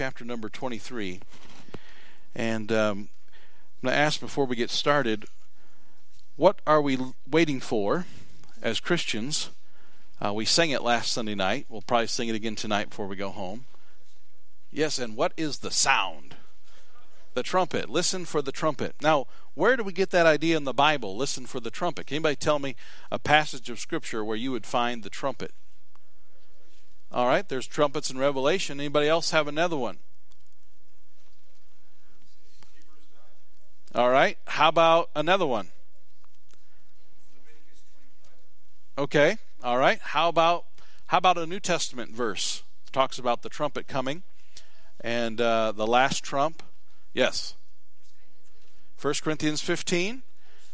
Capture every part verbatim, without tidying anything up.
chapter number twenty-three. And um, I'm going to ask before we get started, what are we waiting for as Christians? Uh, we sang it last Sunday night. We'll probably sing it again tonight before we go home. Yes, and what is the sound? The trumpet. Listen for the trumpet. Now, where do we get that idea in the Bible? Listen for the trumpet. Can anybody tell me a passage of Scripture where you would find the trumpet? All right, there's trumpets in Revelation. Anybody else have another one? All right, how about another one? Okay, all right. How about how about a New Testament verse? It talks about the trumpet coming and uh, the last trump. Yes. First Corinthians fifteen.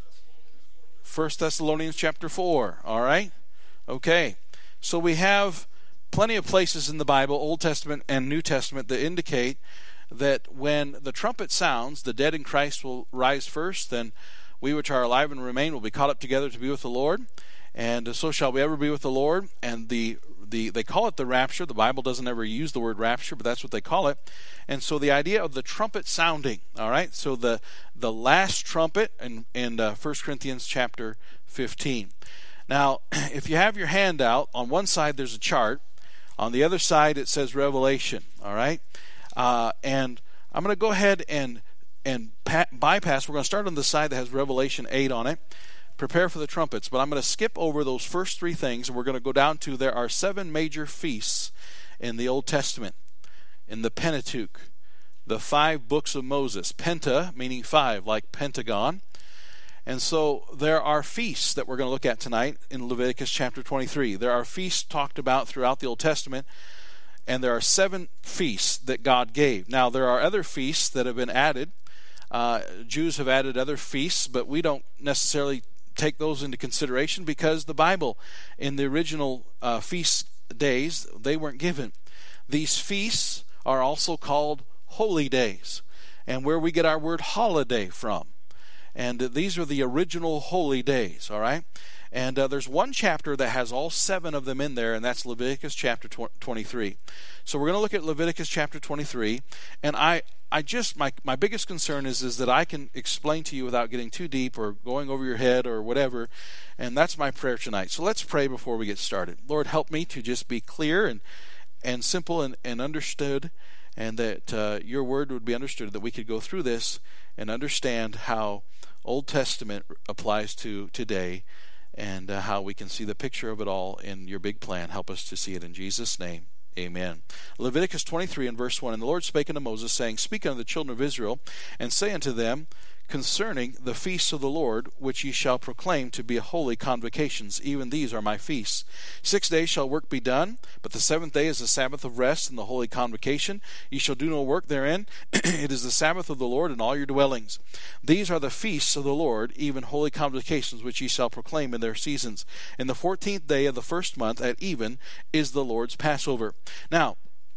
First Thessalonians chapter four. All right. Okay. So we have plenty of places in the Bible, Old Testament and New Testament, that indicate that when the trumpet sounds, the dead in Christ will rise first, then we which are alive and remain will be caught up together to be with the Lord, and so shall we ever be with the Lord. And the the they call it the rapture. The Bible doesn't ever use the word rapture, but that's what they call it. And so the idea of the trumpet sounding, all right, so the the last trumpet in, in uh, First Corinthians chapter fifteen. Now, if you have your hand out, on one side there's a chart. On the other side, it says Revelation, all right? Uh, and I'm going to go ahead and and pa- bypass. We're going to start on the side that has Revelation eight on it. Prepare for the trumpets. But I'm going to skip over those first three things, and we're going to go down to there are seven major feasts in the Old Testament, in the Pentateuch, the five books of Moses. Penta, meaning five, like Pentagon. And so there are feasts that we're going to look at tonight in Leviticus chapter twenty-three. There are feasts talked about throughout the Old Testament, and there are seven feasts that God gave. Now, there are other feasts that have been added. Uh, Jews have added other feasts, but we don't necessarily take those into consideration because the Bible, in the original uh, feast days, they weren't given. These feasts are also called holy days, and where we get our word holiday from. And these are the original holy days, all right? And uh, there's one chapter that has all seven of them in there, and that's Leviticus chapter twenty-three. So we're going to look at Leviticus chapter twenty-three, and I, I just, my, my biggest concern is, is that I can explain to you without getting too deep or going over your head or whatever, and that's my prayer tonight. So let's pray before we get started. Lord, help me to just be clear and, and simple and, and understood, and that uh, your word would be understood, that we could go through this and understand how Old Testament applies to today, and uh, how we can see the picture of it all in your big plan. Help us to see it in Jesus' name. Amen. Leviticus twenty-three and verse one. And the Lord spake unto Moses, saying, Speak unto the children of Israel, and say unto them concerning the feasts of the Lord, which ye shall proclaim to be holy convocations. Even these are my feasts. Six days shall work be done, but the seventh day is the Sabbath of rest and the holy convocation. Ye shall do no work therein. It is the Sabbath of the Lord in all your dwellings. These are the feasts of the Lord, even holy convocations, which ye shall proclaim in their seasons. In the fourteenth day of the first month at even is the Lord's Passover. Now,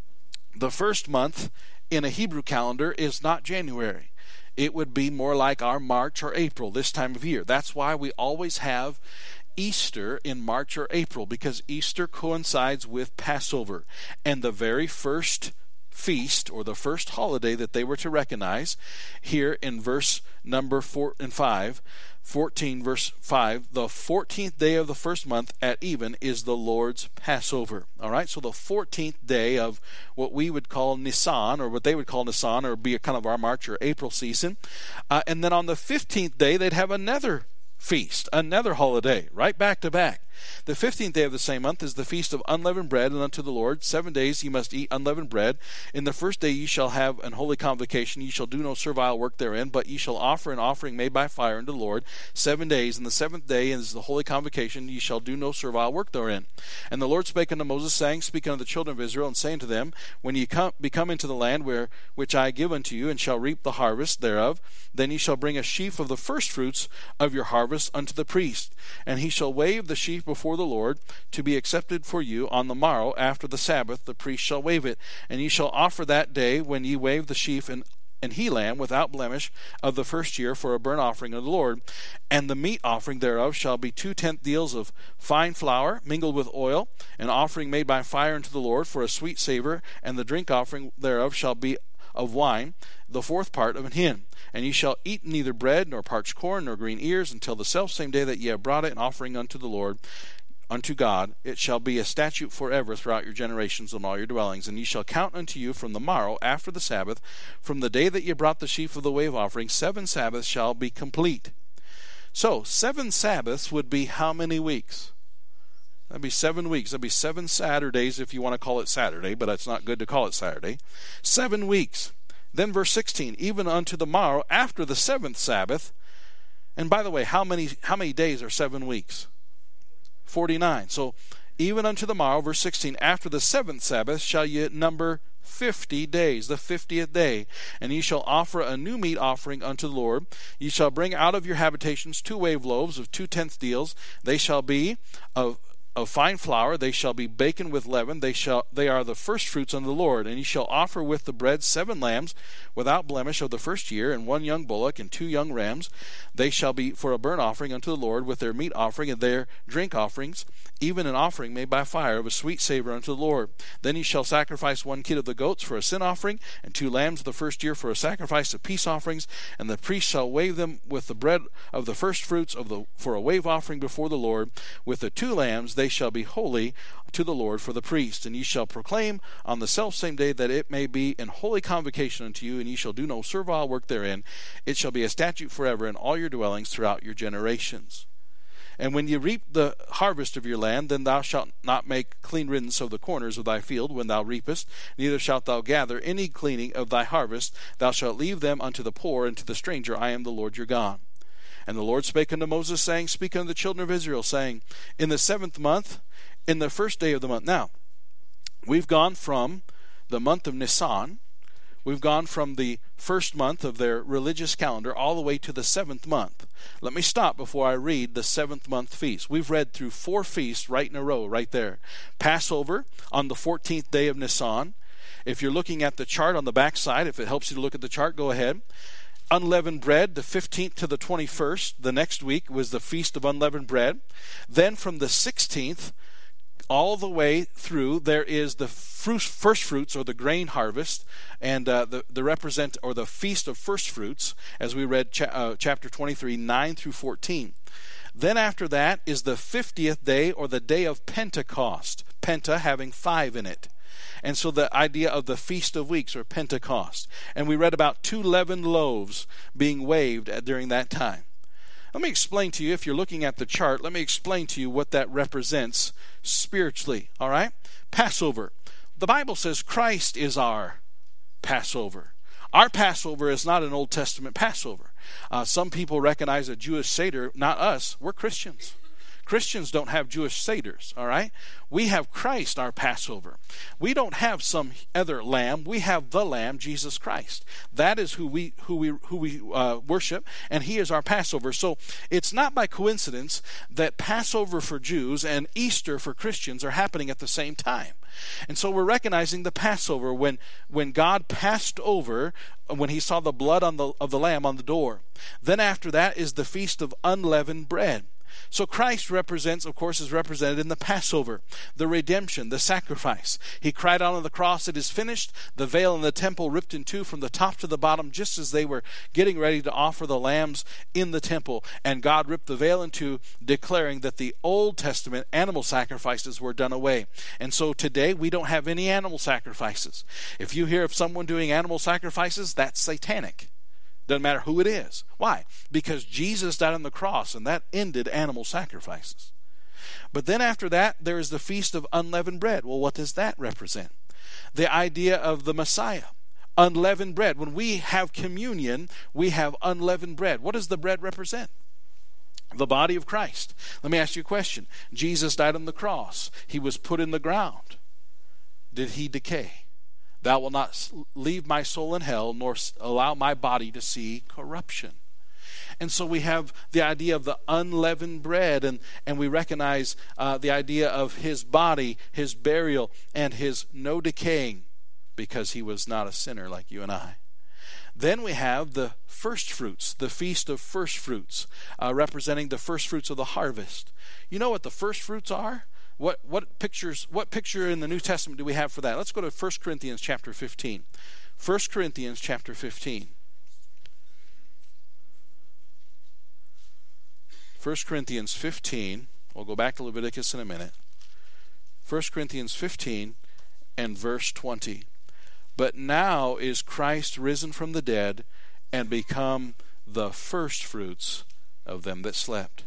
the first month in a Hebrew calendar is not January. It would be more like our March or April this time of year. That's why we always have Easter in March or April, because Easter coincides with Passover. And the very first feast, or the first holiday that they were to recognize, here in verse number four and five, fourteen verse five, the fourteenth day of the first month at even is the Lord's Passover. All right, so the fourteenth day of what we would call Nisan, or what they would call Nisan, or be a kind of our March or April season. Uh, and then on the fifteenth day, they'd have another feast, another holiday, right back to back. The fifteenth day of the same month is the feast of unleavened bread, and unto the Lord seven days ye must eat unleavened bread. In the first day ye shall have an holy convocation. Ye shall do no servile work therein, but ye shall offer an offering made by fire unto the Lord seven days. And the seventh day is the holy convocation. Ye shall do no servile work therein. And the Lord spake unto Moses, saying, Speak unto the children of Israel, and say unto them, When ye come, be come into the land where which I give unto you, and shall reap the harvest thereof, then ye shall bring a sheaf of the firstfruits of your harvest unto the priest, and he shall wave the sheaf before the Lord to be accepted for you. On the morrow after the Sabbath the priest shall wave it, and ye shall offer that day when ye wave the sheaf an an he lamb without blemish of the first year for a burnt offering of the Lord. And the meat offering thereof shall be two tenth deals of fine flour mingled with oil, an offering made by fire unto the Lord for a sweet savor. And the drink offering thereof shall be of wine, the fourth part of an hin. And ye shall eat neither bread, nor parched corn, nor green ears, until the selfsame day that ye have brought it an offering unto the Lord, unto God. It shall be a statute forever throughout your generations and all your dwellings. And ye shall count unto you from the morrow after the Sabbath, from the day that ye brought the sheaf of the wave offering, seven Sabbaths shall be complete. So, seven Sabbaths would be how many weeks? That'd be seven weeks. That'd be seven Saturdays if you want to call it Saturday, but it's not good to call it Saturday. Seven weeks. Then verse sixteen, even unto the morrow after the seventh Sabbath. And by the way, how many how many days are seven weeks? forty-nine. So, even unto the morrow, verse sixteen, after the seventh Sabbath shall ye number fifty days, the fiftieth day. And ye shall offer a new meat offering unto the Lord. Ye shall bring out of your habitations two wave loaves of two tenth deals. They shall be of of fine flour, they shall be baken with leaven, they shall they are the first fruits unto the Lord. And ye shall offer with the bread seven lambs without blemish of the first year, and one young bullock, and two young rams. They shall be for a burnt offering unto the Lord, with their meat offering and their drink offerings, even an offering made by fire of a sweet savor unto the Lord. Then ye shall sacrifice one kid of the goats for a sin offering, and two lambs of the first year for a sacrifice of peace offerings. And the priest shall wave them with the bread of the first fruits of the for a wave offering before the Lord. With the two lambs they shall be holy to the Lord for the priest. And ye shall proclaim on the selfsame day that it may be an holy convocation unto you, and ye shall do no servile work therein. It shall be a statute forever in all your dwellings throughout your generations. And when ye reap the harvest of your land, then thou shalt not make clean riddance of the corners of thy field when thou reapest, neither shalt thou gather any gleaning of thy harvest. Thou shalt leave them unto the poor and to the stranger. I am the Lord your God. And the Lord spake unto Moses, saying, Speak unto the children of Israel, saying, In the seventh month, in the first day of the month. Now, we've gone from the month of Nisan, we've gone from the first month of their religious calendar all the way to the seventh month. Let me stop before I read the seventh month feast. We've read through four feasts right in a row, right there. Passover on the fourteenth day of Nisan. If you're looking at the chart on the back side, if it helps you to look at the chart, go ahead. Unleavened bread, the fifteenth to the twenty-first, the next week was the Feast of Unleavened Bread. Then from the sixteenth all the way through, there is the fruit, first fruits, or the grain harvest, and uh, the, the represent or the Feast of First Fruits, as we read cha- uh, chapter twenty-three, nine through fourteen. Then after that is the fiftieth day, or the day of Pentecost. Penta having five in it. And so the idea of the Feast of Weeks, or Pentecost. And we read about two leavened loaves being waved during that time. Let me explain to you, if you're looking at the chart, let me explain to you what that represents spiritually. All right? Passover. The Bible says Christ is our Passover. Our Passover is not an Old Testament Passover. Uh, some people recognize a Jewish Seder. Not us. We're Christians. Christians don't have Jewish Seders, all right? We have Christ, our Passover. We don't have some other lamb. We have the Lamb, Jesus Christ. That is who we who we who we uh, worship, and He is our Passover. So it's not by coincidence that Passover for Jews and Easter for Christians are happening at the same time. And so we're recognizing the Passover when when God passed over, when He saw the blood on the of the lamb on the door. Then after that is the Feast of Unleavened Bread. So Christ represents, of course, is represented in the Passover, the redemption, the sacrifice. He cried out on the cross, "It is finished." The veil in the temple ripped in two from the top to the bottom, just as they were getting ready to offer the lambs in the temple. And God ripped the veil in two, declaring that the Old Testament animal sacrifices were done away. And so today we don't have any animal sacrifices. If you hear of someone doing animal sacrifices, that's satanic. Doesn't matter who it is. Why? Because Jesus died on the cross, and that ended animal sacrifices. But then after that, there is the Feast of Unleavened Bread. Well, what does that represent? The idea of the Messiah. Unleavened bread. When we have communion, we have unleavened bread. What does the bread represent? The body of Christ. Let me ask you a question. Jesus died on the cross. He was put in the ground. Did He decay? Thou wilt not leave my soul in hell, nor allow my body to see corruption. And so we have the idea of the unleavened bread, and, and we recognize uh, the idea of His body, His burial, and His no decaying, because He was not a sinner like you and I. Then we have the first fruits, the Feast of First Fruits, uh, representing the first fruits of the harvest. You know what the first fruits are? What what pictures? What picture in the New Testament do we have for that? Let's go to First Corinthians chapter fifteen. First Corinthians chapter fifteen. First Corinthians fifteen. We'll go back to Leviticus in a minute. First Corinthians fifteen and verse twenty. But now is Christ risen from the dead and become the first fruits of them that slept.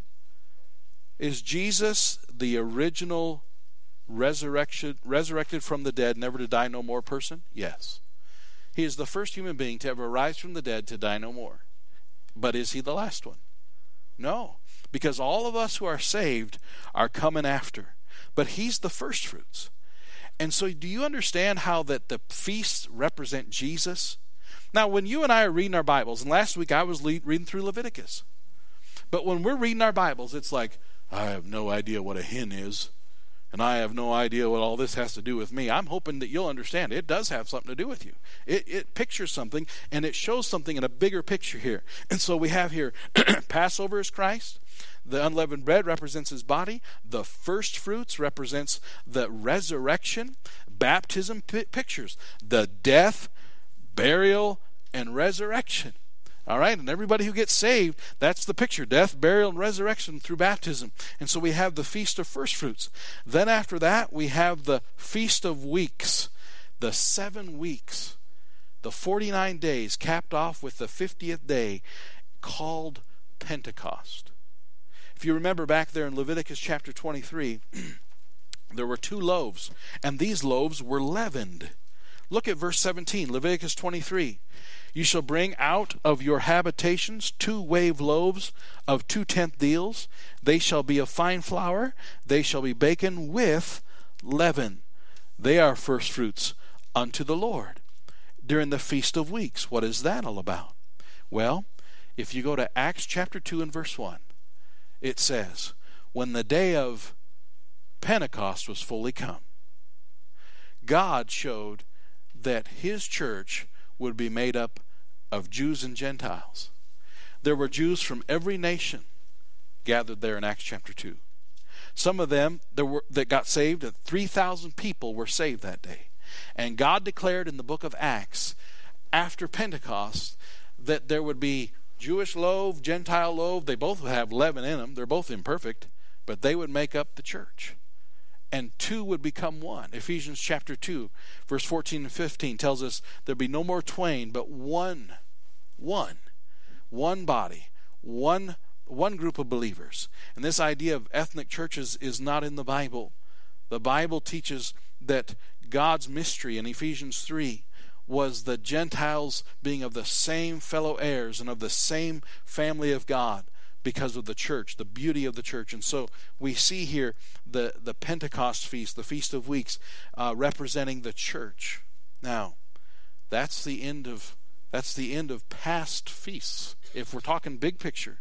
Is Jesus the original resurrection, resurrected from the dead, never to die no more person? Yes. He is the first human being to ever rise from the dead to die no more. But is he the last one? No. Because all of us who are saved are coming after. But he's the first fruits. And so do you understand how that the feasts represent Jesus? Now, when you and I are reading our Bibles, and last week I was le- reading through Leviticus. But when we're reading our Bibles, it's like, I have no idea what a hen is. And I have no idea what all this has to do with me. I'm hoping that you'll understand. It does have something to do with you. It, it pictures something, and it shows something in a bigger picture here. And so we have here, Passover is Christ. The unleavened bread represents his body. The first fruits represents the resurrection. Baptism p- pictures the death, burial, and resurrection. All right, and everybody who gets saved, that's the picture, death, burial, and resurrection through baptism. And so we have the Feast of First Fruits. Then after that, we have the Feast of Weeks, the seven weeks, the forty-nine days, capped off with the fiftieth day, called Pentecost. If you remember back there in Leviticus chapter twenty-three, there were two loaves, and these loaves were leavened. Look at verse seventeen, Leviticus twenty-three. You shall bring out of your habitations two wave loaves of two-tenth deals. They shall be of fine flour. They shall be baken with leaven. They are first fruits unto the Lord. During the Feast of Weeks, what is that all about? Well, if you go to Acts chapter two and verse one, it says, when the day of Pentecost was fully come, God showed that his church would be made up of Jews and Gentiles. There were Jews from every nation gathered there in Acts chapter two. Some of them there were, that got saved, three thousand people were saved that day. And God declared in the book of Acts, after Pentecost, that there would be Jewish loaf, Gentile loaf. They both would have leaven in them. They're both imperfect, but they would make up the church. And two would become one. Ephesians chapter two, verse fourteen and fifteen tells us there'll be no more twain, but one, one, one body, one, one group of believers. And this idea of ethnic churches is not in the Bible. The Bible teaches that God's mystery in Ephesians three was the Gentiles being of the same fellow heirs and of the same family of God, because of the church, the beauty of the church. And so we see here the, the Pentecost feast, the Feast of Weeks, uh, representing the church. Now, that's the end of that's the end of past feasts. If we're talking big picture,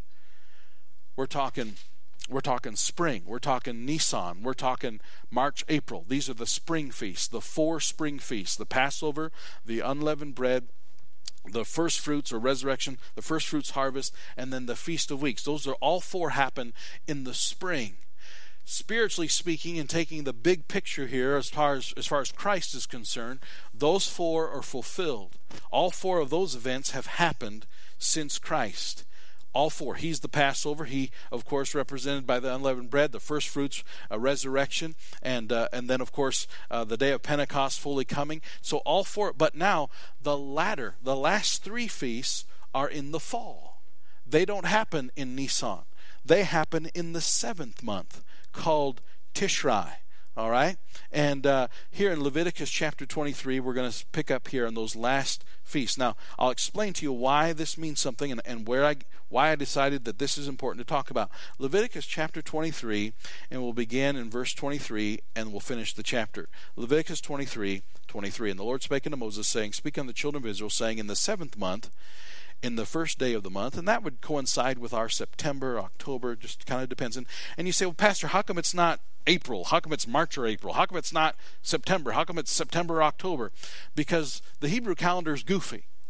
we're talking we're talking spring, we're talking Nisan, we're talking March, April. These are the spring feasts, the four spring feasts: the Passover, the unleavened bread, the first fruits or resurrection, the first fruits harvest, and then the Feast of Weeks. Those are all four happen in the spring. Spiritually speaking, and taking the big picture here as far as, as far as Christ is concerned, those four are fulfilled. All four of those events have happened since Christ. All four. He's the Passover. He, of course, represented by the unleavened bread, the first fruits, a resurrection, and uh, and then, of course, uh, the day of Pentecost fully coming. So all four. But now, the latter, the last three feasts are in the fall. They don't happen in Nisan. They happen in the seventh month, called Tishrei. All right? And uh, here in Leviticus chapter twenty-three, we're going to pick up here on those last feasts. Now, I'll explain to you why this means something and, and where I why I decided that this is important to talk about. Leviticus chapter twenty-three, and we'll begin in verse twenty-three, and we'll finish the chapter. Leviticus twenty-three, twenty-three. And the Lord spake unto Moses, saying, Speak unto the children of Israel, saying, In the seventh month, in the first day of the month, and that would coincide with our September, October, just kind of depends. And, and you say, well, Pastor, how come it's not April? How come it's March or April? How come it's not September? How come it's September or October? Because the Hebrew calendar is goofy.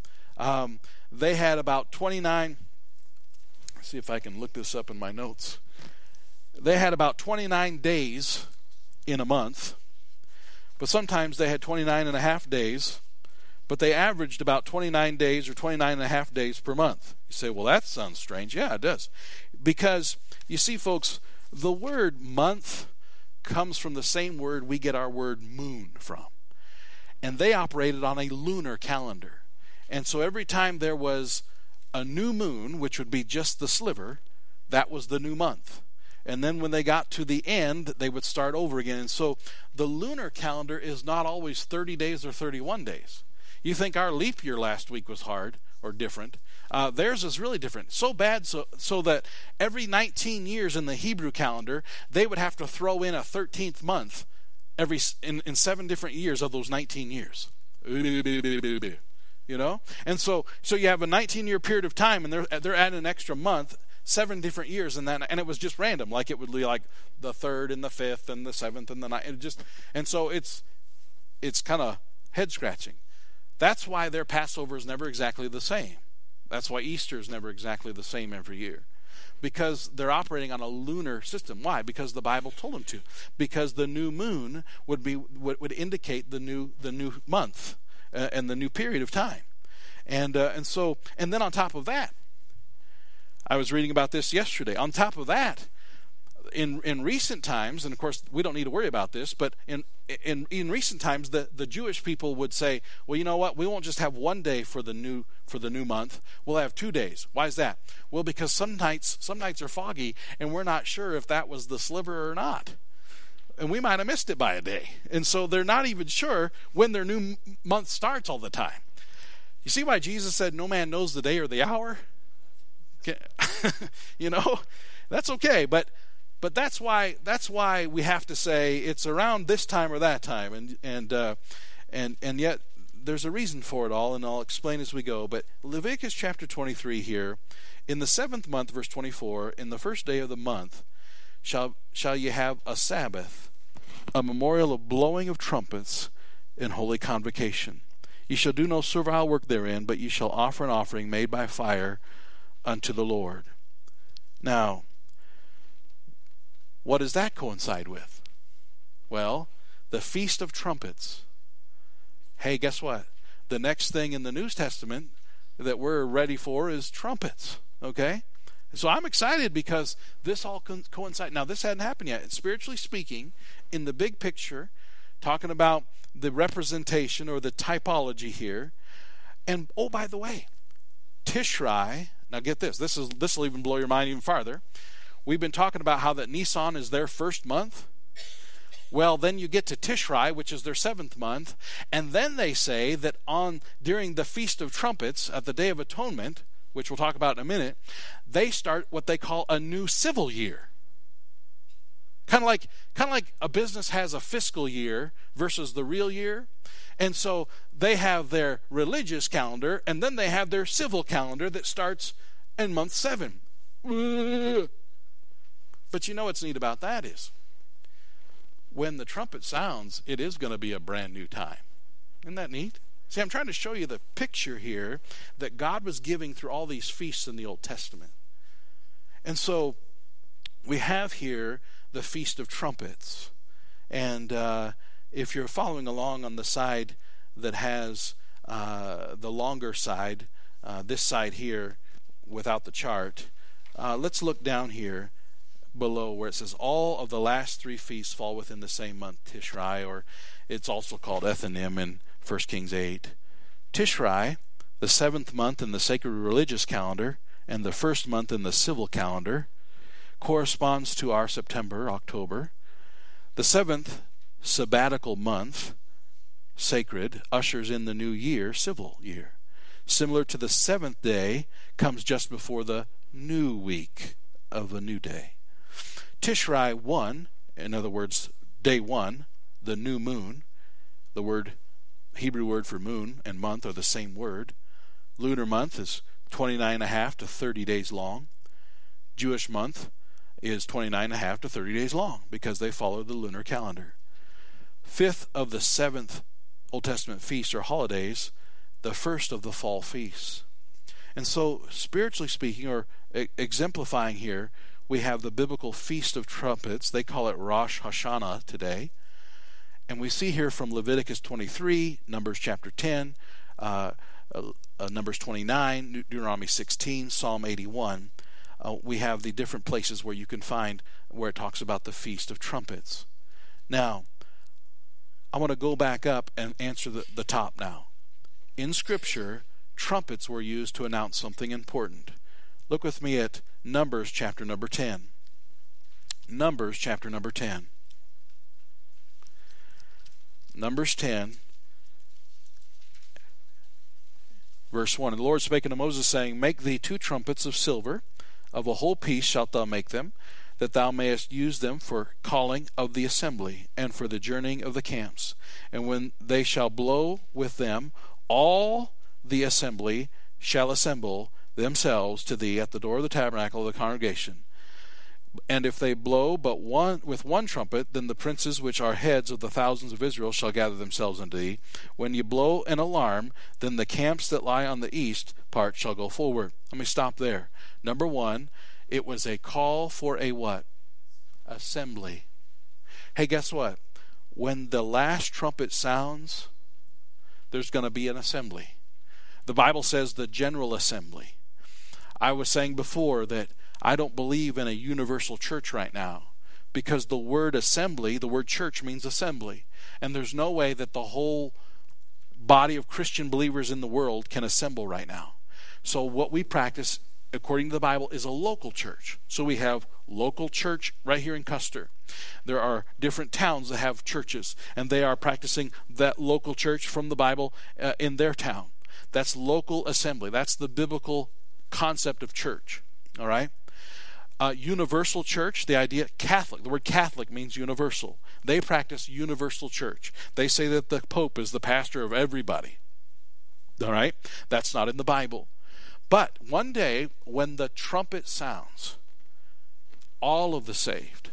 Um, they had about twenty-nine, let's see if I can look this up in my notes. They had about twenty-nine days in a month, but sometimes they had twenty-nine and a half days, but they averaged about twenty-nine days or twenty-nine and a half days per month. You say, well, that sounds strange. Yeah, it does. Because, you see, folks, the word month comes from the same word we get our word moon from. And they operated on a lunar calendar. And so every time there was a new moon, which would be just the sliver, that was the new month. And then when they got to the end, they would start over again. And so the lunar calendar is not always thirty days or thirty-one days. You think our leap year last week was hard or different. Uh, theirs is really different. So bad so, so that every nineteen years in the Hebrew calendar, they would have to throw in a thirteenth month every in, in seven different years of those nineteen years. You know? And so so you have a nineteen-year period of time, and they're, they're adding an extra month, seven different years, and then and it was just random. Like it would be like the third and the fifth and the seventh and the ninth. And just and so it's it's kind of head-scratching. That's why their Passover is never exactly the same. That's why Easter is never exactly the same every year. Because they're operating on a lunar system. Why? Because the Bible told them to. Because the new moon would be would, would indicate the new the new month uh, and the new period of time. And uh, and so and then on top of that, I was reading about this yesterday. On top of that, in in recent times, and of course we don't need to worry about this, but in in in recent times, the, the Jewish people would say, well, you know what? We won't just have one day for the new for the new month. We'll have two days. Why is that? Well, because some nights some nights are foggy, and we're not sure if that was the sliver or not, and we might have missed it by a day. And so they're not even sure when their new month starts all the time. You see why Jesus said, "No man knows the day or the hour." You know, that's okay, but. But that's why that's why we have to say it's around this time or that time, and and uh, and and yet there's a reason for it all, and I'll explain as we go. But Leviticus chapter twenty-three here, in the seventh month, verse twenty-four, in the first day of the month, shall shall ye have a Sabbath, a memorial of blowing of trumpets, in holy convocation. Ye shall do no servile work therein, but ye shall offer an offering made by fire unto the Lord. Now, what does that coincide with? Well, the Feast of Trumpets. Hey, guess what? The next thing in the New Testament that we're ready for is trumpets. Okay? So I'm excited because this all co- coincides. Now, this hadn't happened yet. Spiritually speaking, in the big picture, talking about the representation or the typology here. And, oh, by the way, Tishrei, now get this. This is this will even blow your mind even farther. We've been talking about how that Nisan is their first month. Well, then you get to Tishrei, which is their seventh month, and then they say that on during the Feast of Trumpets at the Day of Atonement, which we'll talk about in a minute, they start what they call a new civil year. Kind of like kind of like a business has a fiscal year versus the real year. And so they have their religious calendar, and then they have their civil calendar that starts in month seven. But you know what's neat about that is, when the trumpet sounds, it is going to be a brand new time. Isn't that neat? See, I'm trying to show you the picture here that God was giving through all these feasts in the Old Testament. And so we have here the Feast of Trumpets. And uh, if you're following along on the side that has uh, the longer side, uh, this side here without the chart, uh, let's look down here below where it says all of the last three feasts fall within the same month, Tishrei, or it's also called Ethanim in First Kings eight. Tishrei, the seventh month in the sacred religious calendar, and the first month in the civil calendar, corresponds to our September, October. The seventh sabbatical month, sacred, ushers in the new year, civil year. Similar to the seventh day, comes just before the new week of a new day. Tishrei one, in other words, day one, the new moon, the word Hebrew word for moon and month are the same word. Lunar month is twenty-nine and a half to thirty days long. Jewish month is twenty-nine and a half to thirty days long because they follow the lunar calendar. Fifth of the seventh Old Testament feasts or holidays the first of the fall feasts. And so, spiritually speaking, or exemplifying here, we have the biblical Feast of Trumpets. They call it Rosh Hashanah today. And we see here from Leviticus twenty-three, Numbers chapter ten, uh, uh, Numbers twenty-nine, Deuteronomy sixteen, Psalm eighty-one. Uh, we have the different places where you can find where it talks about the Feast of Trumpets. Now, I want to go back up and answer the, the top now. In Scripture, trumpets were used to announce something important. Look with me at Numbers chapter number ten. Numbers chapter number ten. Numbers ten, verse one. And the Lord spake unto Moses, saying, Make thee two trumpets of silver, of a whole piece shalt thou make them, that thou mayest use them for calling of the assembly, and for the journeying of the camps. And when they shall blow with them, all the assembly shall assemble themselves to thee at the door of the tabernacle of the congregation. And if they blow but one with one trumpet, then the princes which are heads of the thousands of Israel shall gather themselves unto thee. When you blow an alarm, then the camps that lie on the east part shall go forward. Let me stop there. Number one, it was a call for a what? Assembly. Hey, guess what? When the last trumpet sounds, there's going to be an assembly. The Bible says the general assembly. I was saying before that I don't believe in a universal church right now, because the word assembly, the word church means assembly. And there's no way that the whole body of Christian believers in the world can assemble right now. So what we practice, according to the Bible, is a local church. So we have local church right here in Custer. There are different towns that have churches, and they are practicing that local church from the Bible uh, in their town. That's local assembly. That's the biblical concept of church. All right? Uh, universal church, the idea, Catholic, the word Catholic means universal. They practice universal church. They say that the Pope is the pastor of everybody. All right? That's not in the Bible. But one day, when the trumpet sounds, all of the saved,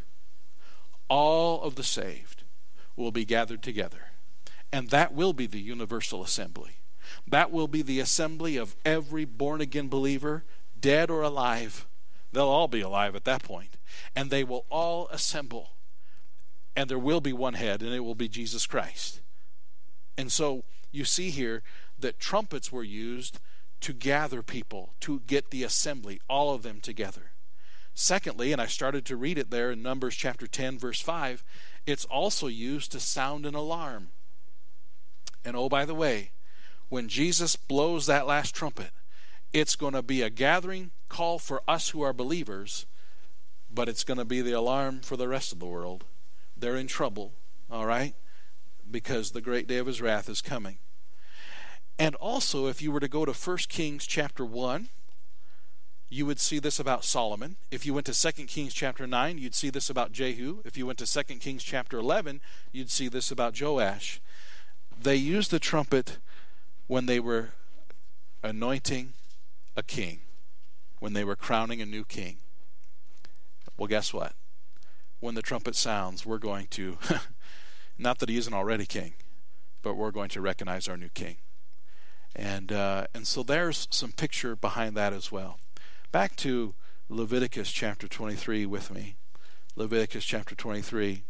all of the saved will be gathered together. And that will be the universal assembly. That will be the assembly of every born-again believer, dead or alive. They'll all be alive at that point. And they will all assemble. And there will be one head, and it will be Jesus Christ. And so you see here that trumpets were used to gather people, to get the assembly, all of them together. Secondly, and I started to read it there in Numbers chapter ten, verse five, it's also used to sound an alarm. And oh, by the way, when Jesus blows that last trumpet, it's going to be a gathering call for us who are believers, but it's going to be the alarm for the rest of the world. They're in trouble, all right? Because the great day of his wrath is coming. And also, if you were to go to First Kings chapter one, you would see this about Solomon. If you went to Second Kings chapter nine, you'd see this about Jehu. If you went to Second Kings chapter eleven, you'd see this about Joash. They used the trumpet when they were anointing a king, when they were crowning a new king. Well, guess what? When the trumpet sounds, we're going to, not that he isn't already king, but we're going to recognize our new king. And uh, and so there's some picture behind that as well. Back to Leviticus chapter twenty-three with me. Leviticus chapter twenty-three.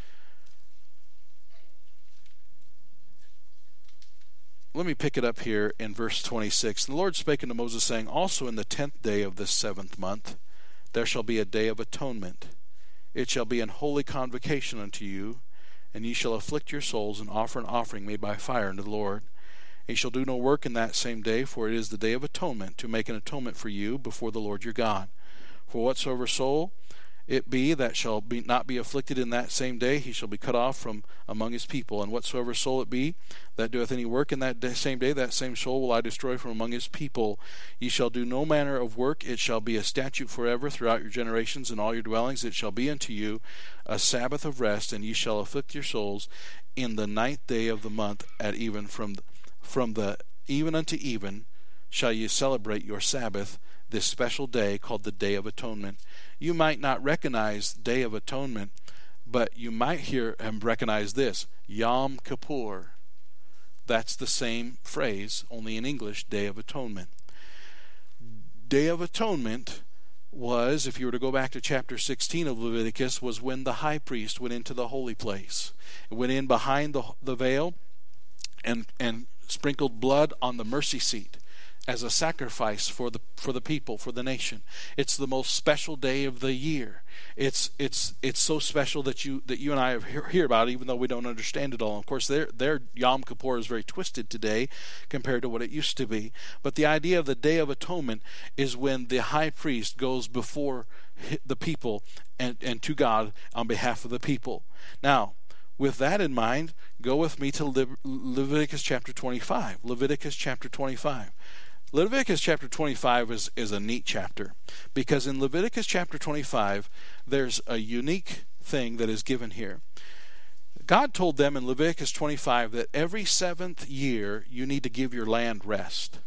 Let me pick it up here in verse twenty-six. The Lord spake unto Moses, saying, Also in the tenth day of this seventh month there shall be a day of atonement. It shall be an holy convocation unto you, and ye shall afflict your souls, and offer an offering made by fire unto the Lord. Ye shall do no work in that same day, for it is the day of atonement, to make an atonement for you before the Lord your God. For whatsoever soul it be that shall be not be afflicted in that same day, he shall be cut off from among his people. And whatsoever soul it be that doeth any work in that day, same day, that same soul will I destroy from among his people. Ye shall do no manner of work. It shall be a statute forever throughout your generations and all your dwellings. It shall be unto you a Sabbath of rest, and ye shall afflict your souls in the ninth day of the month at even from the From the even unto even shall you celebrate your Sabbath, this special day called the Day of Atonement. You might not recognize Day of Atonement, but you might hear and recognize this, Yom Kippur, that's the same phrase, only in English, Day of Atonement. Day of Atonement was, if you were to go back to chapter sixteen of Leviticus, was when the high priest went into the holy place. It went in behind the, the veil and, and sprinkled blood on the mercy seat as a sacrifice for the for the people, for the nation. It's the most special day of the year. It's it's it's so special that you that you and I hear about it, even though we don't understand it all. Of course, their their Yom Kippur is very twisted today compared to what it used to be. But the idea of the Day of Atonement is when the high priest goes before the people and, and to God on behalf of the people. Now, with that in mind, go with me to Le- Leviticus chapter twenty-five. Leviticus chapter twenty-five. Leviticus chapter twenty-five is, is a neat chapter, because in Leviticus chapter twenty-five, there's a unique thing that is given here. God told them in Leviticus twenty-five that every seventh year you need to give your land rest.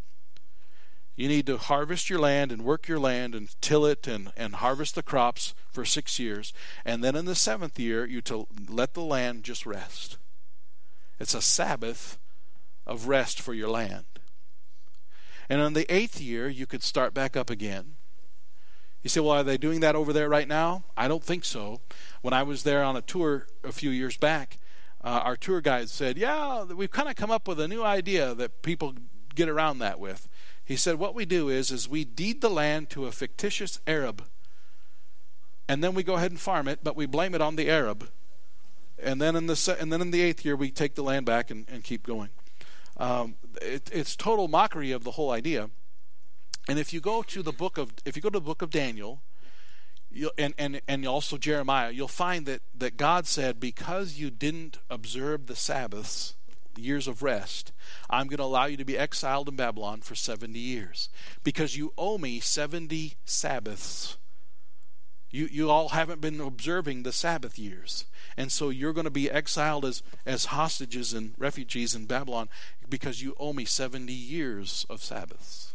You need to harvest your land and work your land and till it and, and harvest the crops for six years. And then in the seventh year, you to let the land just rest. It's a Sabbath of rest for your land. And on the eighth year, you could start back up again. You say, well, are they doing that over there right now? I don't think so. When I was there on a tour a few years back, uh, our tour guide said, yeah, we've kind of come up with a new idea that people get around that with. He said, what we do is, is we deed the land to a fictitious Arab. And then we go ahead and farm it, but we blame it on the Arab. And then in the, se- and then in the eighth year, we take the land back and, and keep going. Um, it, it's total mockery of the whole idea. And if you go to the book of if you go to the book of Daniel, you'll, and and and also Jeremiah, you'll find that that God said, because you didn't observe the Sabbaths, years of rest, I'm going to allow you to be exiled in Babylon for seventy years, because you owe me seventy Sabbaths. You you all haven't been observing the Sabbath years. And so you're going to be exiled as, as hostages and refugees in Babylon because you owe me seventy years of Sabbaths.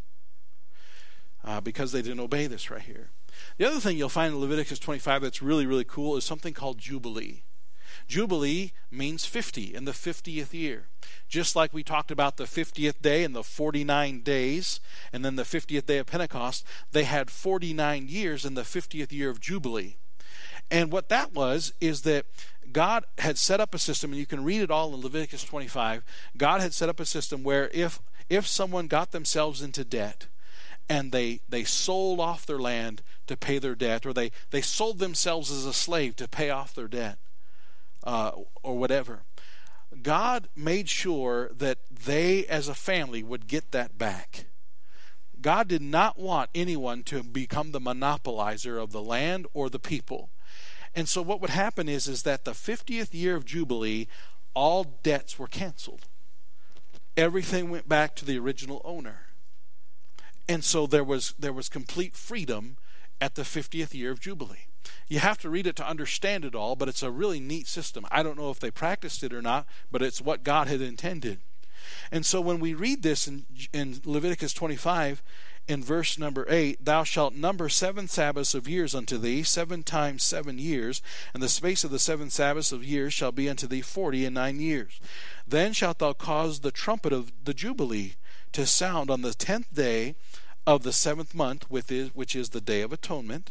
Uh, because they didn't obey this right here. The other thing you'll find in Leviticus twenty-five that's really, really cool is something called Jubilee. Jubilee means fifty, in the fiftieth year. Just like we talked about the fiftieth day and the forty-nine days, and then the fiftieth day of Pentecost, they had forty-nine years in the fiftieth year of Jubilee. And what that was is that God had set up a system, and you can read it all in Leviticus twenty-five. God had set up a system where if if someone got themselves into debt, and they, they sold off their land to pay their debt, or they, they sold themselves as a slave to pay off their debt, uh, or whatever, God made sure that they as a family would get that back. God did not want anyone to become the monopolizer of the land or the people. And so what would happen is, is that the fiftieth year of Jubilee, all debts were canceled. Everything went back to the original owner. And so there was there was complete freedom at the fiftieth year of Jubilee. You have to read it to understand it all, but it's a really neat system. I don't know if they practiced it or not, but it's what God had intended. And so when we read this in, in Leviticus twenty-five, in verse number eight, thou shalt number seven Sabbaths of years unto thee, seven times seven years, and the space of the seven Sabbaths of years shall be unto thee forty and nine years. Then shalt thou cause the trumpet of the Jubilee to sound on the tenth day of the seventh month, which is the Day of Atonement.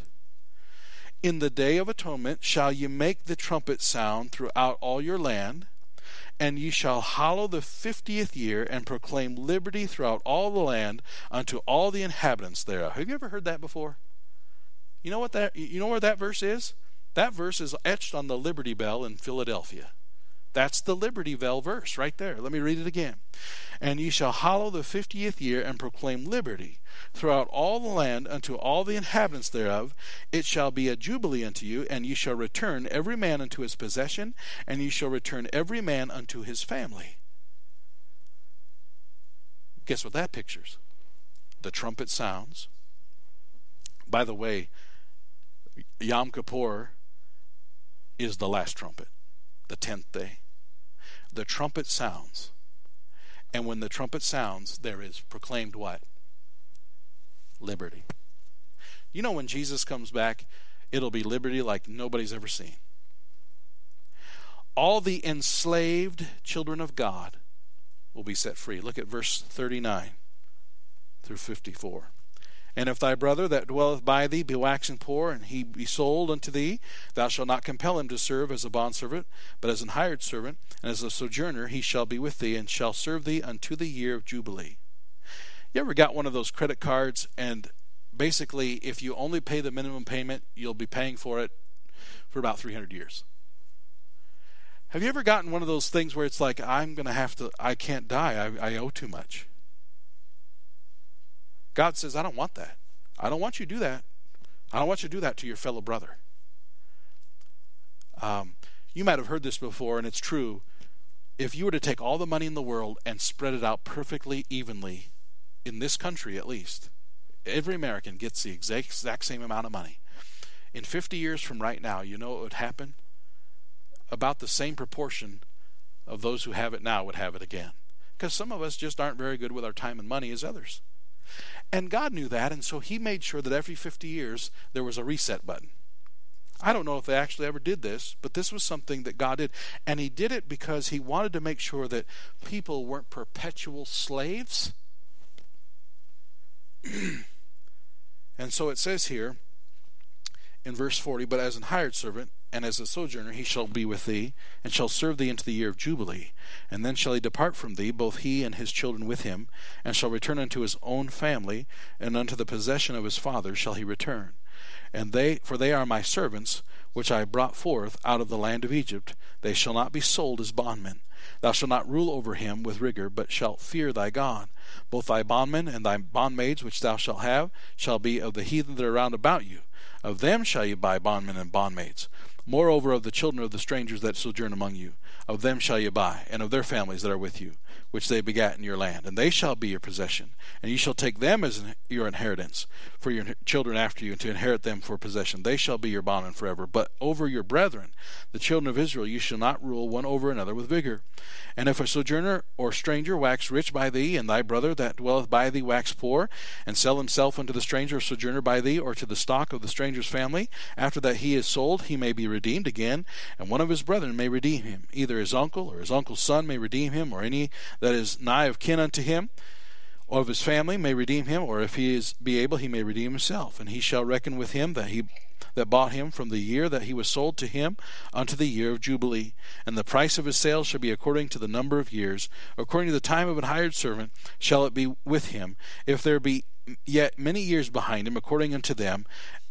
In the Day of Atonement shall ye make the trumpet sound throughout all your land, and ye shall hallow the fiftieth year, and proclaim liberty throughout all the land unto all the inhabitants thereof. Have you ever heard that before? You know what that? You know where that verse is? That verse is etched on the Liberty Bell in Philadelphia. That's the Liberty Bell verse right there. Let me read it again. And ye shall hallow the fiftieth year, and proclaim liberty throughout all the land unto all the inhabitants thereof. It shall be a jubilee unto you, and ye shall return every man unto his possession, and ye shall return every man unto his family. Guess what that pictures? The trumpet sounds. By the way, Yom Kippur is the last trumpet, the tenth day. The trumpet sounds. And when the trumpet sounds, there is proclaimed what? Liberty. You know, when Jesus comes back, it'll be liberty like nobody's ever seen. All the enslaved children of God will be set free. Look at verse thirty-nine through fifty-four. And if thy brother that dwelleth by thee be waxen poor, and he be sold unto thee, thou shalt not compel him to serve as a bondservant, but as an hired servant, and as a sojourner he shall be with thee, and shall serve thee unto the year of Jubilee. You ever got one of those credit cards, and basically if you only pay the minimum payment, you'll be paying for it for about three hundred years? Have you ever gotten one of those things where it's like, I'm going to have to, I can't die, I, I owe too much? God says, I don't want that. I don't want you to do that. I don't want you to do that to your fellow brother. Um, you might have heard this before, and it's true. If you were to take all the money in the world and spread it out perfectly evenly, in this country at least, every American gets the exact, exact same amount of money. In fifty years from right now, you know what would happen? About the same proportion of those who have it now would have it again. Because some of us just aren't very good with our time and money as others. And God knew that, and so he made sure that every fifty years there was a reset button. I don't know if they actually ever did this, but this was something that God did. And he did it because he wanted to make sure that people weren't perpetual slaves. And so it says here in verse forty, but as an hired servant and as a sojourner he shall be with thee, and shall serve thee into the year of Jubilee. And then shall he depart from thee, both he and his children with him, and shall return unto his own family, and unto the possession of his father shall he return. And they, for they are my servants, which I brought forth out of the land of Egypt. They shall not be sold as bondmen. Thou shalt not rule over him with rigor, but shalt fear thy God. Both thy bondmen and thy bondmaids which thou shalt have shall be of the heathen that are round about you. Of them shall you buy bondmen and bondmaids. Moreover, of the children of the strangers that sojourn among you, of them shall you buy, and of their families that are with you, which they begat in your land, and they shall be your possession. And you shall take them as your inheritance for your children after you, and to inherit them for possession. They shall be your bondmen forever. But over your brethren, the children of Israel, you shall not rule one over another with vigor. And if a sojourner or stranger wax rich by thee, and thy brother that dwelleth by thee wax poor, and sell himself unto the stranger or sojourner by thee, or to the stock of the stranger's family, after that he is sold, he may be redeemed again, and one of his brethren may redeem him. Either his uncle or his uncle's son may redeem him, or any that is nigh of kin unto him, or of his family may redeem him, or if he is be able, he may redeem himself. And he shall reckon with him that he that bought him from the year that he was sold to him unto the year of Jubilee. And the price of his sale shall be according to the number of years, according to the time of an hired servant shall it be with him. If there be yet many years behind him, according unto them,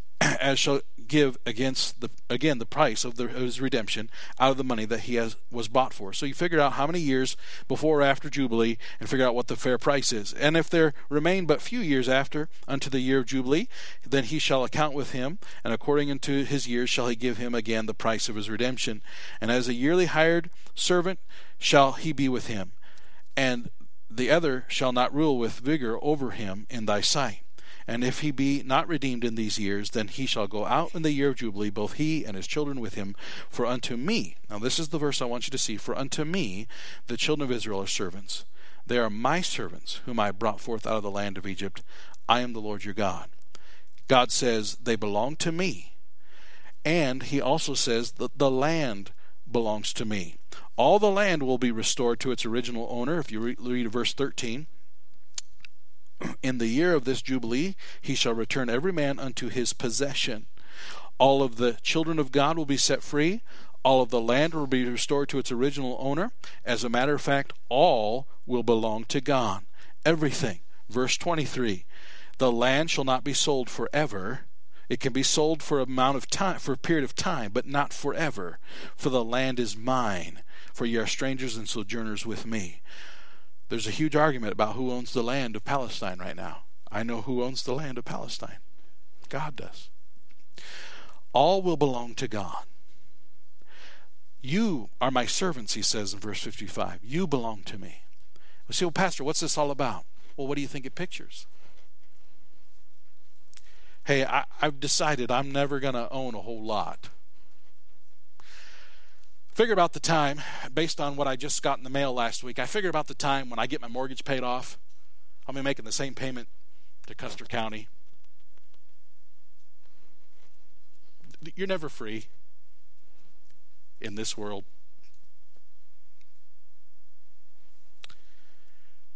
as shall give against the again the price of, the, of his redemption out of the money that he has was bought for. So you figure out how many years before or after Jubilee, and figure out what the fair price is. And if there remain but few years after unto the year of Jubilee, then he shall account with him, and according unto his years shall he give him again the price of his redemption. And as a yearly hired servant shall he be with him, and the other shall not rule with vigor over him in thy sight. And if he be not redeemed in these years, then he shall go out in the year of Jubilee, both he and his children with him. For unto me, now this is the verse I want you to see, for unto me the children of Israel are servants. They are my servants, whom I brought forth out of the land of Egypt. I am the Lord your God. God says they belong to me. And he also says that the land belongs to me. All the land will be restored to its original owner. If you read verse thirteen, in the year of this Jubilee, he shall return every man unto his possession. All of the children of God will be set free. All of the land will be restored to its original owner. As a matter of fact, all will belong to God. Everything. Verse twenty-three, the land shall not be sold forever. It can be sold for an amount of time, for a period of time, but not forever. For the land is mine, for ye are strangers and sojourners with me. There's a huge argument about who owns the land of Palestine right now. I know who owns the land of Palestine. God does. All will belong to God. You are my servants, he says in verse fifty-five. You belong to me. We say, well, Pastor, what's this all about? Well, what do you think it pictures? Hey, I, I've decided I'm never going to own a whole lot. Figure about the time, based on what I just got in the mail last week, I figure about the time when I get my mortgage paid off, I'll be making the same payment to Custer County. You're never free in this world.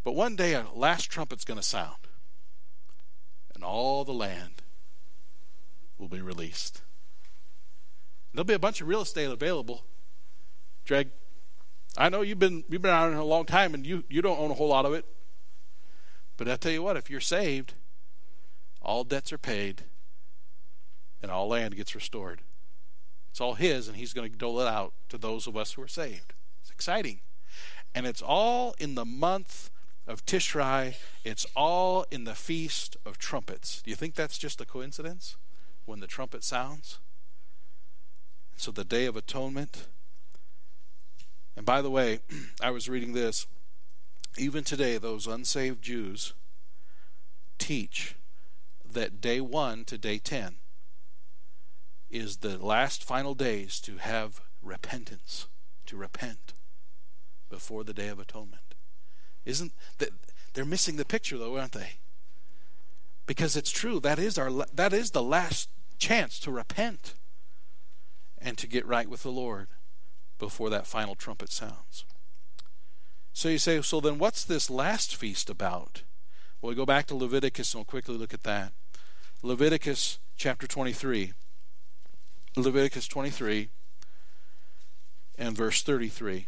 But one day a last trumpet's going to sound, and all the land will be released. There'll be a bunch of real estate available. Dreg, I know you've been you've been out here a long time, and you, you don't own a whole lot of it. But I tell you what, if you're saved, all debts are paid, and all land gets restored. It's all his, and he's going to dole it out to those of us who are saved. It's exciting. And it's all in the month of Tishrei. It's all in the Feast of Trumpets. Do you think that's just a coincidence when the trumpet sounds? So the Day of Atonement. And by the way, I was reading this. Even today, those unsaved Jews teach that day one to day ten is the last final days to have repentance, to repent before the Day of Atonement. Isn't that, they're missing the picture though, aren't they? Because it's true, that is our that is the last chance to repent and to get right with the Lord before that final trumpet sounds. So you say, so then what's this last feast about? Well, we go back to Leviticus and we'll quickly look at that. Leviticus chapter twenty-three. Leviticus twenty-three and verse thirty-three.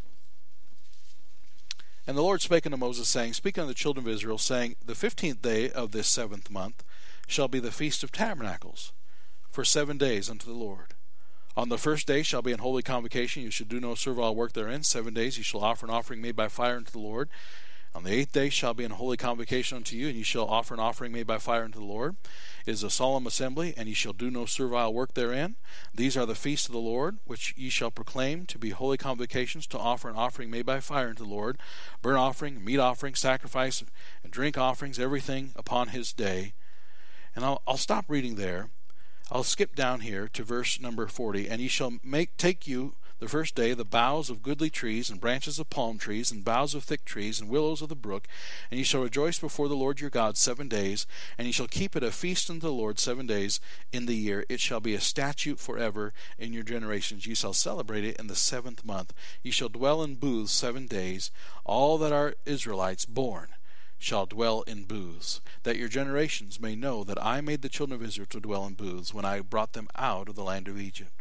And the Lord spake unto Moses, saying, Speak unto the children of Israel, saying, The fifteenth day of this seventh month shall be the Feast of Tabernacles, for seven days unto the Lord. On the first day shall be an holy convocation. You shall do no servile work therein. Seven days you shall offer an offering made by fire unto the Lord. On the eighth day shall be an holy convocation unto you, and ye shall offer an offering made by fire unto the Lord. It is a solemn assembly, and ye shall do no servile work therein. These are the feasts of the Lord, which ye shall proclaim to be holy convocations, to offer an offering made by fire unto the Lord, burnt offering, meat offering, sacrifice, and drink offerings, everything upon his day. And I'll, I'll stop reading there. I'll skip down here to verse number forty. And ye shall make take you the first day the boughs of goodly trees, and branches of palm trees, and boughs of thick trees, and willows of the brook, and ye shall rejoice before the Lord your God seven days, and ye shall keep it a feast unto the Lord seven days in the year. It shall be a statute forever in your generations. Ye shall celebrate it in the seventh month. Ye shall dwell in booths seven days. All that are Israelites born shall dwell in booths, that your generations may know that I made the children of Israel to dwell in booths when I brought them out of the land of Egypt.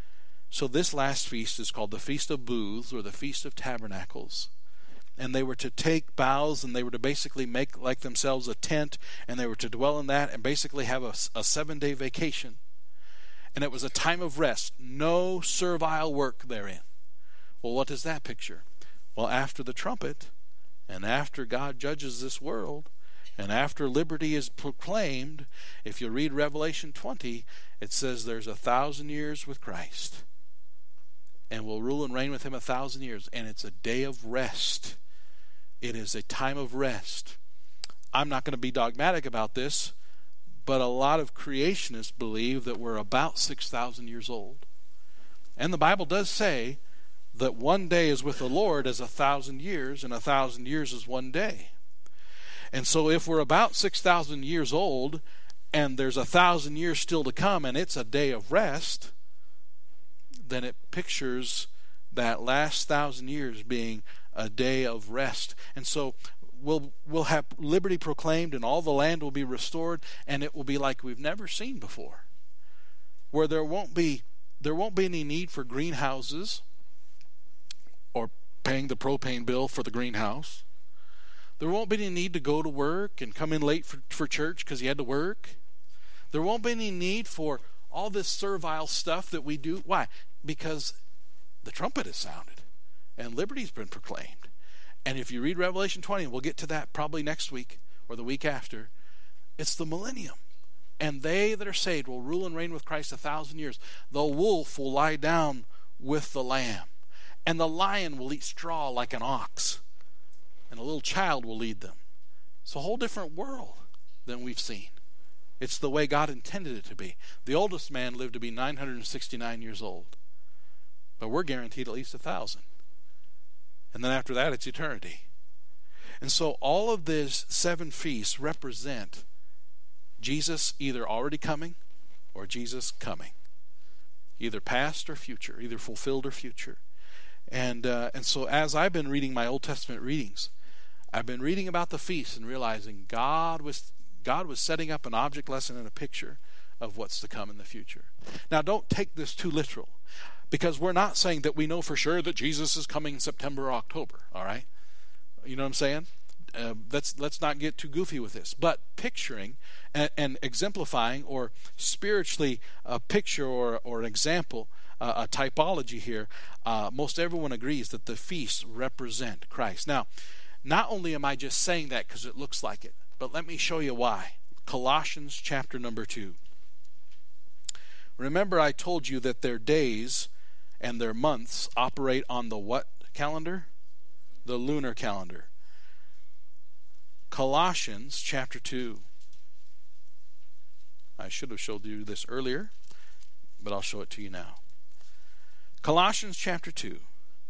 So this last feast is called the Feast of Booths, or the Feast of Tabernacles. And they were to take boughs, and they were to basically make like themselves a tent, and they were to dwell in that and basically have a, a seven-day vacation. And it was a time of rest, no servile work therein. Well, what does that picture? Well, after the trumpet, and after God judges this world, and after liberty is proclaimed, if you read Revelation twenty, it says there's a thousand years with Christ, and will rule and reign with him a thousand years, and it's a day of rest. It is a time of rest. I'm not going to be dogmatic about this, but a lot of creationists believe that we're about six thousand years old. And the Bible does say that one day is with the Lord as a thousand years, and a thousand years is one day. And so if we're about six thousand years old, and there's a thousand years still to come, and it's a day of rest, then it pictures that last thousand years being a day of rest. And so we'll we'll have liberty proclaimed, and all the land will be restored, and it will be like we've never seen before, where there won't be there won't be any need for greenhouses or paying the propane bill for the greenhouse. There won't be any need to go to work and come in late for, for church because you had to work. There won't be any need for all this servile stuff that we do. Why? Because the trumpet has sounded and liberty's been proclaimed. And if you read Revelation twenty, and we'll get to that probably next week or the week after, it's the millennium. And they that are saved will rule and reign with Christ a thousand years. The wolf will lie down with the lamb, and the lion will eat straw like an ox, and a little child will lead them. It's a whole different world than we've seen. It's the way God intended it to be. The oldest man lived to be nine hundred sixty-nine years old, but we're guaranteed at least a thousand. And then after that, it's eternity. And so all of these seven feasts represent Jesus either already coming or Jesus coming, either past or future, either fulfilled or future. And uh, and so as I've been reading my Old Testament readings, I've been reading about the feast and realizing God was God was setting up an object lesson and a picture of what's to come in the future. Now, don't take this too literal, because we're not saying that we know for sure that Jesus is coming in September or October, all right? You know what I'm saying? Uh, let's let's not get too goofy with this. But picturing and, and exemplifying, or spiritually a picture or, or an example, uh, a typology here, uh, most everyone agrees that the feasts represent Christ. Now, not only am I just saying that because it looks like it, but let me show you why. Colossians chapter number two. Remember, I told you that their days and their months operate on the what calendar? The lunar calendar. Colossians chapter two. I should have showed you this earlier, but I'll show it to you now. Colossians chapter two,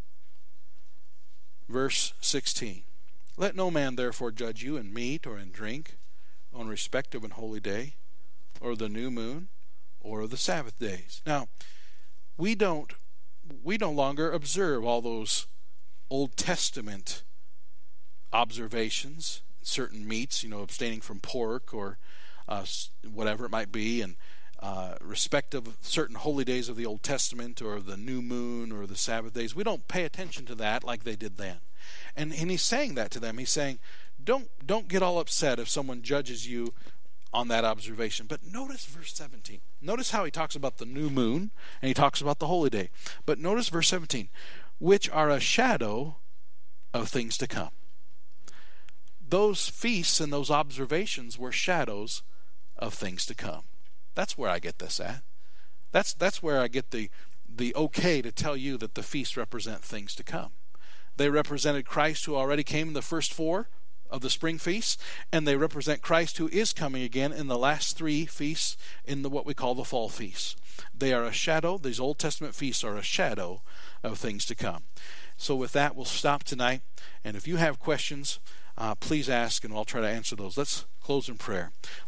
verse sixteen. Let no man therefore judge you in meat or in drink, on respect of an holy day, or the new moon, or the Sabbath days. Now, we don't we no longer observe all those Old Testament observations, certain meats, you know, abstaining from pork or uh, whatever it might be, and uh, respect of certain holy days of the Old Testament or the new moon or the Sabbath days. We don't pay attention to that like they did then. And and he's saying that to them. He's saying, don't don't get all upset if someone judges you on that observation. But notice verse seventeen. Notice how he talks about the new moon and he talks about the holy day. But notice verse seventeen, which are a shadow of things to come. Those feasts and those observations were shadows of things to come. That's where I get this at. That's that's where I get the the okay to tell you that the feasts represent things to come. They represented Christ who already came in the first four of the spring feasts, and they represent Christ who is coming again in the last three feasts in the what we call the fall feasts. They are a shadow. These Old Testament feasts are a shadow of things to come. So with that, we'll stop tonight. And if you have questions, uh, please ask, and I'll try to answer those. Let's close in prayer.